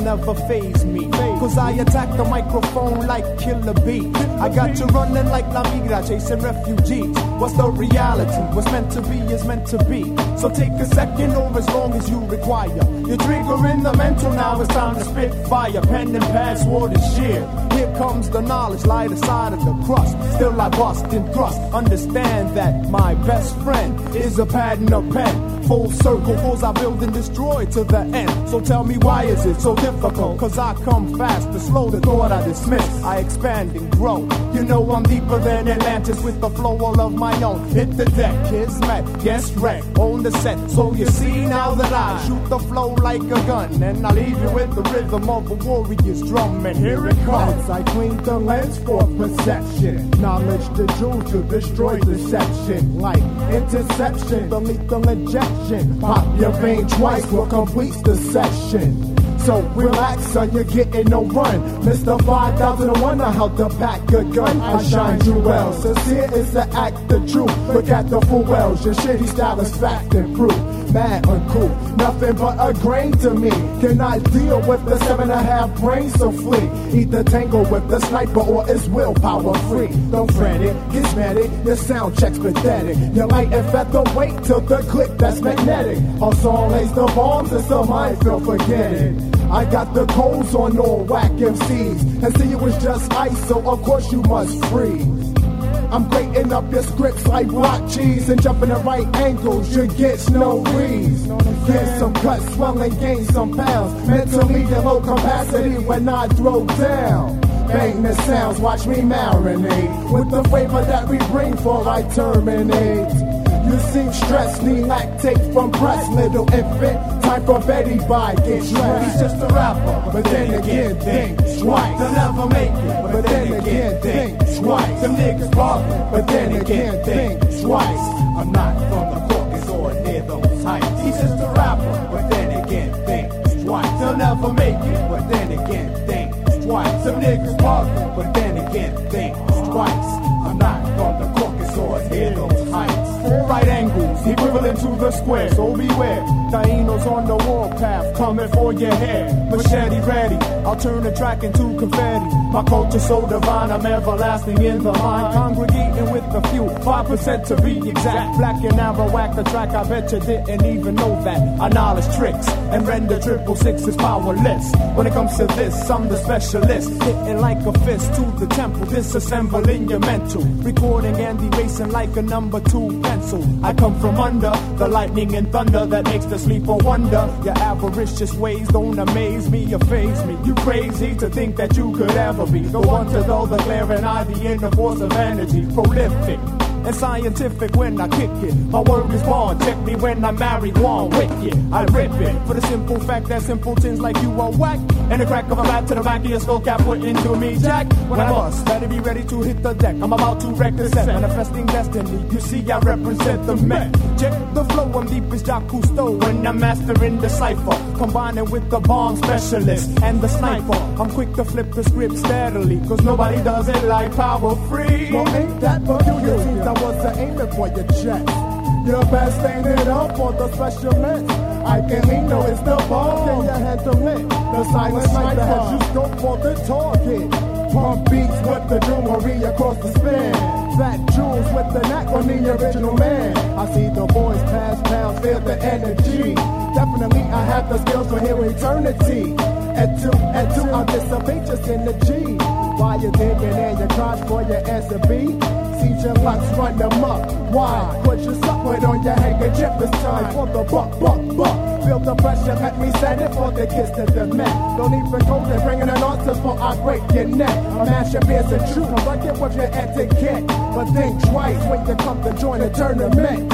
never faze me. Cause I attack the microphone like Killer Bee. I got you running like La Migra, chasing refugees. What's the reality? What's meant to be is meant to be. So take a second or as long as you require. You're triggering the mental, now it's time to spit fire. Pen and pad, sword and sheer. Here comes the knowledge, light aside of the crust. Still I bust and thrust. Understand that my best friend is a pad and a pen. Full circle, goals I build and destroy to the end. So tell me why is it so difficult? Cause I come fast to slow the thought I dismiss. I expand and grow. You know I'm deeper than Atlantis with the flow all of my own. Hit the deck, kids met, guest wreck, on the set. So you see now that I shoot the flow like a gun. And I leave you with the rhythm of a warrior's drum. And here it comes. As I clean the lens for perception. Knowledge the jewel to destroy deception. Like interception, the lethal injection. Pop your vein twice will complete the session. So relax, son, you're getting no run. Mr. 5001, I held to pack a gun. I shine you well. Sincere is the act of truth. Look at the full wells. Your shitty style is fact and proof. Mad uncool, nothing but a grain to me. Can I deal with the 7.5 brains so flee? Either tangle with the sniper or is willpower free. Don't fret it, get mad it, your sound check's pathetic. Your light and featherweight till the click that's magnetic. Our song lays the bombs and some minefield, forget it. I got the codes on all whack MCs. And see you was just ice, so of course you must freeze. I'm grating up your scripts like block cheese and jumping at right angles, you get no breeze. Get some cuts, swell and gain some pounds. Mentally at low capacity when I throw down. Bang the sounds, watch me marinate with the flavor that we bring for I terminate. You seem stressed, need lactate from breast, little infant. Time for Betty Bye, get stressed. He's just a rapper, but then again, think twice. They'll never make it, but then again, think twice. Them niggas ballin', but then again, think twice. I'm not from the Caucasus or near those heights. He's just a rapper, but then again, think twice. They'll never make it, but then again, think twice. Some niggas ballin', but then again, think twice. I'm not from the Caucasus or near those heights. Four right angles, equivalent to the square, so beware. Taínos on the warpath, coming for your head. Machete ready, I'll turn the track into confetti. My culture so divine, I'm everlasting in the mind. Congregating with a few, 5% to be exact. Black and Arawak, the track, I bet you didn't even know that. I knowledge tricks and render 666 is powerless. When it comes to this, I'm the specialist. Hitting like a fist to the temple, disassembling your mental. Recording and erasing like a number 2 pencil. I come from under the lightning and thunder that makes the sleeper wonder. Your avaricious ways don't amaze me or faze me. You crazy to think that you could ever be the one to know the glaring eye, the inner force of energy. Prolific and scientific when I kick it. My word is born, check me when I marry one wicked. I rip it for the simple fact that simpletons like you are whack. And the crack of a bat to the back of your skull cap put into me, Jack. When I bust, better be ready to hit the deck. I'm about to wreck the set, manifesting destiny. You see, I represent the Met. Check the flow, I'm deep as Jacques Cousteau when I'm mastering the cipher. Combining with the bomb specialist and the sniper. I'm quick to flip the script steadily, cause nobody does it like Power Free. Well, ain't that peculiar? I was aiming for your chest. Your best ain't it up for the specialist. I can know it's the ball, can you handle it? The silent sniper has you scope for the target. Pump beats with the jewelry across the span. Fat jewels with the knack on the original man. I see the boys pass pounds, feel the energy. Definitely I have the skills for here eternity. At two, I'll dissipate just in the G. While you're digging in your crotch for your answer B. See your locks run them up. Why? Put your supplement on your handkerchief. It's time for the buck. Feel the pressure, let me set it for the kiss to the mat. Don't even go there, bringing an answer for I break your neck. Mash your beers and truth, I'm working with your etiquette. But think twice when you come to join a tournament.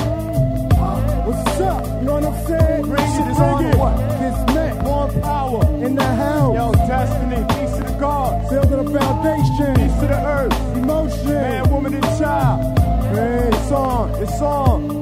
What's up? You know what I'm saying? Bring it. What? Kiss Met, More power in the house. Yo, destiny, peace to the gods. Build to the foundation. Peace to the earth. Emotion. Man, woman, and child. Hey, It's on.